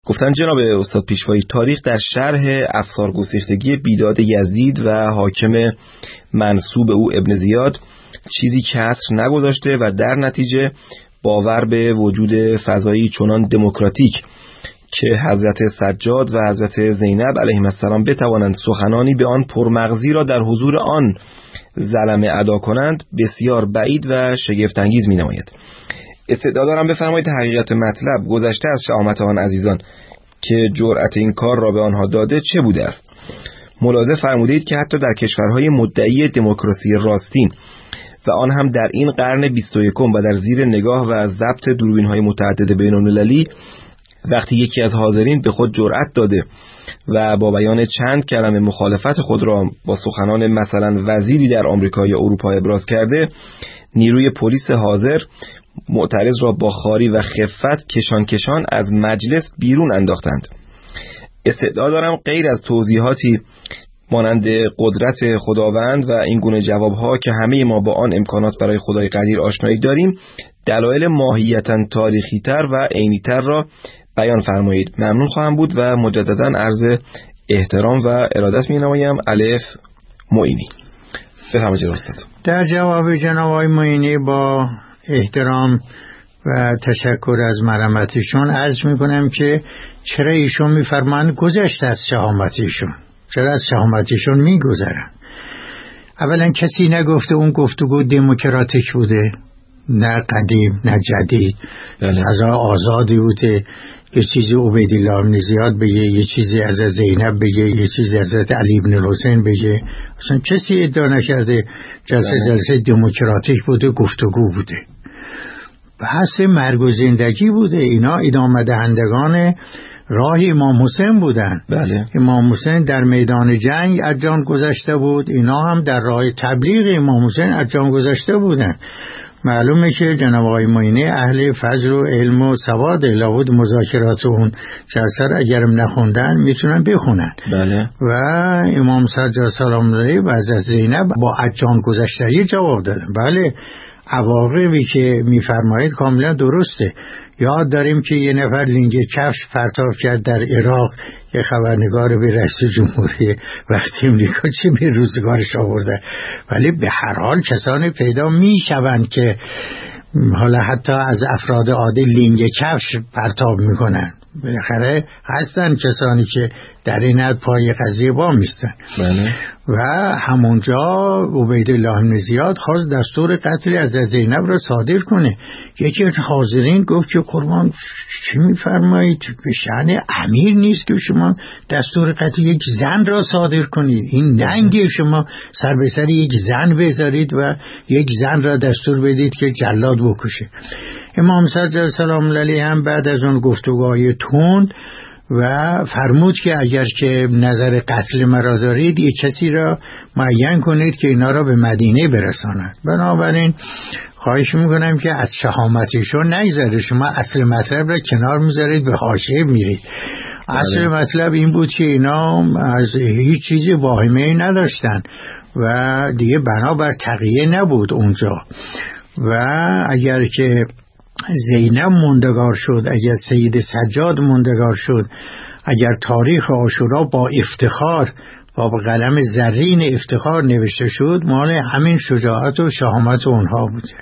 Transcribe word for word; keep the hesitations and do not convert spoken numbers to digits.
گفتن جناب استاد پیشوایی، تاریخ در شرح افسار گسیختگی بیداد یزید و حاکم منسوب او ابن زیاد چیزی کسر نگذاشته و در نتیجه باور به وجود فضایی چنان دموکراتیک که حضرت سجاد و حضرت زینب علیهم السلام بتوانند سخنانی به آن پرمغزی را در حضور آن زلمه ادا کنند بسیار بعید و شگفت انگیز می‌نماید. استدعا دارم بفرمایید حقیقت مطلب گذشته از شهامت آن عزیزان که جرأت این کار را به آنها داده چه بوده است؟ ملاحظه فرمودید که حتی در کشورهای مدعی دموکراسی راستین و آن هم در این قرن بیست و یکم و در زیر نگاه و ضبط دوربین‌های متعدد بین‌المللی، وقتی یکی از حاضرین به خود جرأت داده و با بیان چند کلمه مخالفت خود را با سخنان مثلا وزیری در آمریکا یا اروپا ابراز کرده، نیروی پلیس حاضر معترض را با خاری و خفت کشان کشان از مجلس بیرون انداختند. استدعا دارم غیر از توضیحاتی مانند قدرت خداوند و این گونه جوابها که همه ما با آن امکانات برای خدای قدیر آشنایی داریم، دلایل ماهیتاً تاریخی‌تر و عینی‌تر را بیان فرمایید. ممنون خواهم بود و مجدداً عرض احترام و ارادت می‌نمایم. الف معینی. بفرمایید استاد. در جواب جناب آقای معینی با احترام و تشکر از مرحمتشون عرض میکنم که چرا ایشون میفرمان گذشت از شهامتشون، چرا از شهامتشون میگذرن؟ اولا کسی نگفته اون گفتگو دموکراتیک بوده، نه قدیم نه جدید، از آزادی بوده، یه چیزی عبیدالله ابن زیاد بگه، یه چیزی از زینب بگه، یه چیزی از علی ابن الحسین بگه. اصلا کسی ادعا نکرده جلسه جلسه دموکراتیک بوده، گفتگو بوده، بحث مرگ و زندگی بوده. اینا ادامه دهندگان راه امام حسین بودن. بله. امام حسین در میدان جنگ از جان گذشته بود، اینا هم در راه تبلیغ امام حسین از جان گذشته بودن. معلومه که جناب آقای معینی اهل فضل و علم و سواد، لابد مذاکرات اون جلسه را اگرم نخوندن میتونن بخونن. بله. و امام سجاد سلام علیه و از زینب با از جان گذشتگی جواب دادن. بله، عواقبی که میفرمایید کاملا درسته. یاد داریم که یه نفر لینگ کفش پرتاب کرد در عراق، یه خبرنگار به رئیس جمهوری، وقتی امریکا چی به روزگارش آورده. ولی به هر حال کسانی پیدا میشوند که حالا حتی از افراد عادی لینگ کفش پرتاب میکنن. بالاخره هستن کسانی که در این حد پای قضیه با میستن. بله. و همونجا عبیدالله ابن زیاد خواست دستور قتل از زینب را صادر کنه. یکی از حاضرین گفت که قربان چی میفرمایید؟ به شأن امیر نیست که شما دستور قتل یک زن را صادر کنید. این ننگه شما سر به سر یک زن بذارید و یک زن را دستور بدید که جلاد بکشه. امام سجاد سلام علیه هم بعد از اون گفتگوهای تند و فرمود که اگر که نظر قتل مرا دارید یک کسی را معین کنید که اینا را به مدینه برساند. بنابراین خواهش میکنم که از شهامتشون نگذارید، شما اصل مطلب را کنار میذارید به حاشیه میرید. اصل مطلب این بود که اینا از هیچ چیزی واهمه‌ای نداشتن و دیگه بنابر تقیه نبود اونجا. و اگر که زینب موندگار شد، اگر سید سجاد موندگار شد، اگر تاریخ عاشورا با افتخار با قلم زرین افتخار نوشته شد، مال همین شجاعت و شهامت اونها بود.